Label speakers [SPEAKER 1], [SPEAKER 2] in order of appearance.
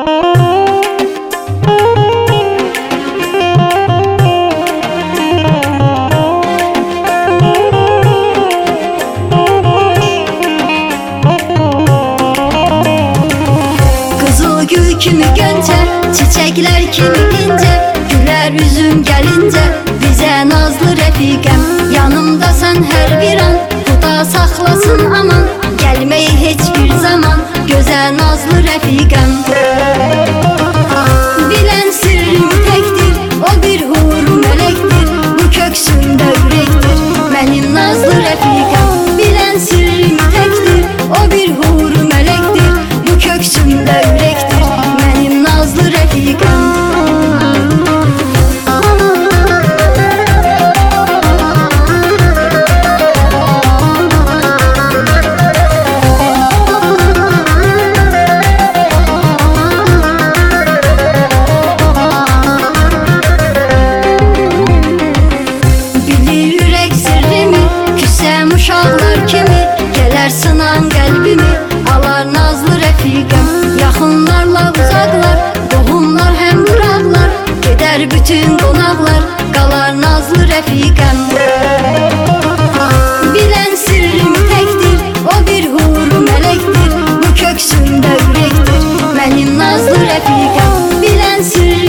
[SPEAKER 1] Gül kimi gönce, çiçekler kimi ince, güler yüzün gelince bize nazlı Rəfiqəm. Yanımda sen her bir an, Xuda saxlasın aman, gelmeyi hiçbir zaman göze nazlı Rəfiqəm. Bilen sırrım tektir, o bir hur melektir, bu köksümde yürektir benim nazlı Rəfiqəm. Bilen sırrım tektir, o bir hur melektir, bu köksümde yürektir benim nazlı Rəfiqəm. Uşaqlar kimi gələr sınan qəlbimi, alar nazlı Rəfiqəm. Yaxınlarla uzaqlar, qohumlar həm qıraqlar, gedər bütün qonaqlar, qalar nazlı Rəfiqəm. Bilən sirrim təkdir, o bir hur mələkdir, bu köksümdə ürəkdir mənim nazlı Rəfiqəm. Bilən sirrim